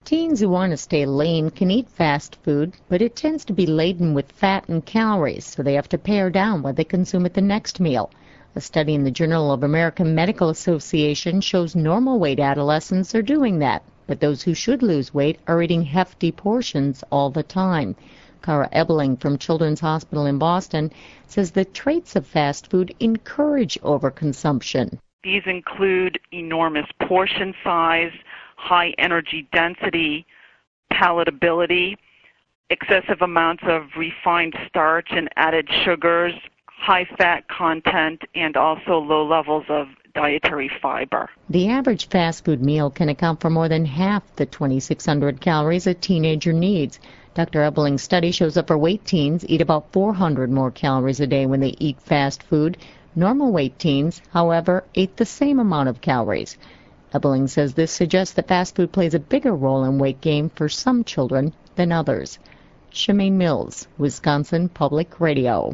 Teens who want to stay lean can eat fast food, but it tends to be laden with fat and calories, so they have to pare down what they consume at the next meal. A study in the Journal of American Medical Association shows normal weight adolescents are doing that, but those who should lose weight are eating hefty portions all the time. Cara Ebeling from Children's Hospital in Boston says the traits of fast food encourage overconsumption. These include enormous portion size, high energy density, palatability, excessive amounts of refined starch and added sugars, high fat content, and also low levels of dietary fiber. The average fast food meal can account for more than half the 2,600 calories a teenager needs. Dr. Ebeling's study shows overweight teens eat about 400 more calories a day when they eat fast food. Normal weight teens, however, ate the same amount of calories. Ebeling says this suggests that fast food plays a bigger role in weight gain for some children than others. Shemaine Mills, Wisconsin Public Radio.